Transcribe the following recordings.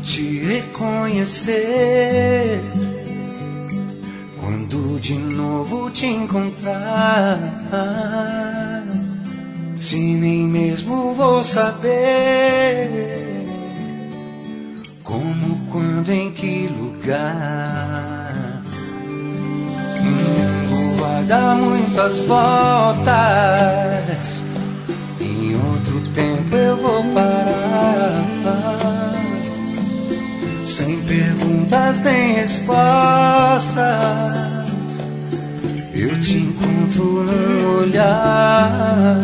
te reconhecer, quando de novo te encontrar, se nem mesmo vou saber como, quando, em que lugar. O mundo vai dar muitas voltas, em outro tempo eu vou parar, sem perguntas nem respostas. Eu te encontro num olhar,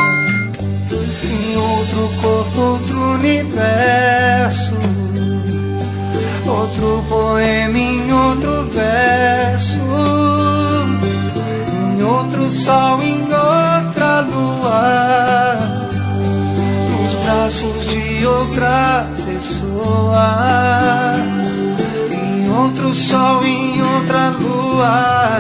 em outro corpo, outro universo, outro poema em outro verso, em outro sol, em outra lua, nos braços de outra pessoa, em outro sol, em outra lua,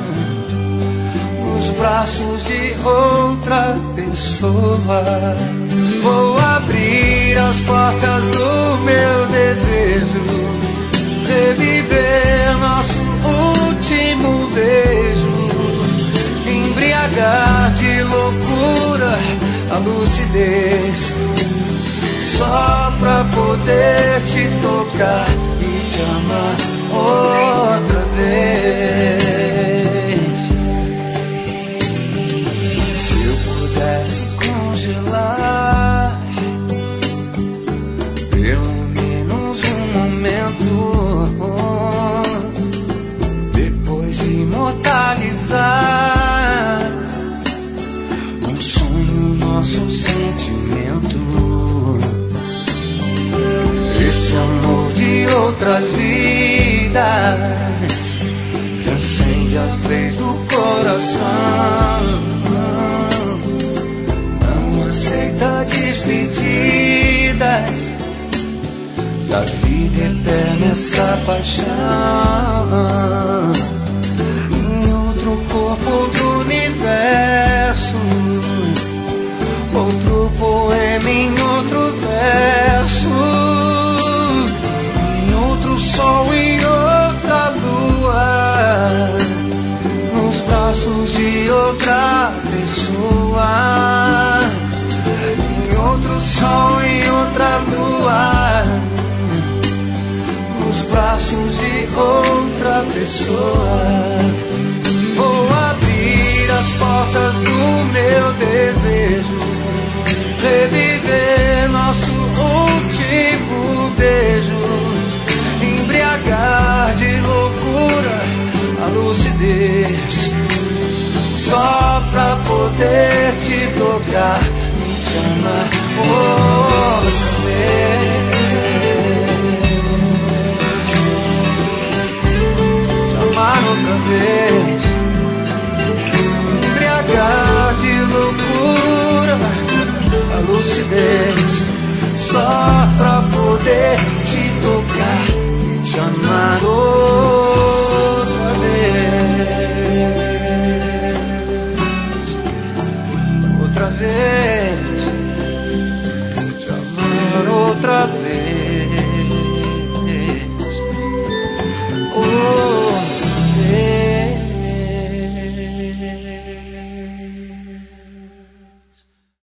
nos braços de outra pessoa. Vou abrir as portas do meu desejo, reviver nosso último beijo, embriagar de loucura a lucidez, só pra poder te tocar e te amar outra vez. Se eu pudesse congelar pelo menos um momento, depois imortalizar um sonho, nosso sentimento, esse amor de outras vidas transcende as leis do coração, não aceita despedidas da vida eterna, essa paixão, em outro corpo, outro universo, outro poema em outro verso, em outro sol, em outra lua, nos braços de outra pessoa, em outro sol, em outra lua, nos braços de outra pessoa. Vou abrir as portas do meu desejo,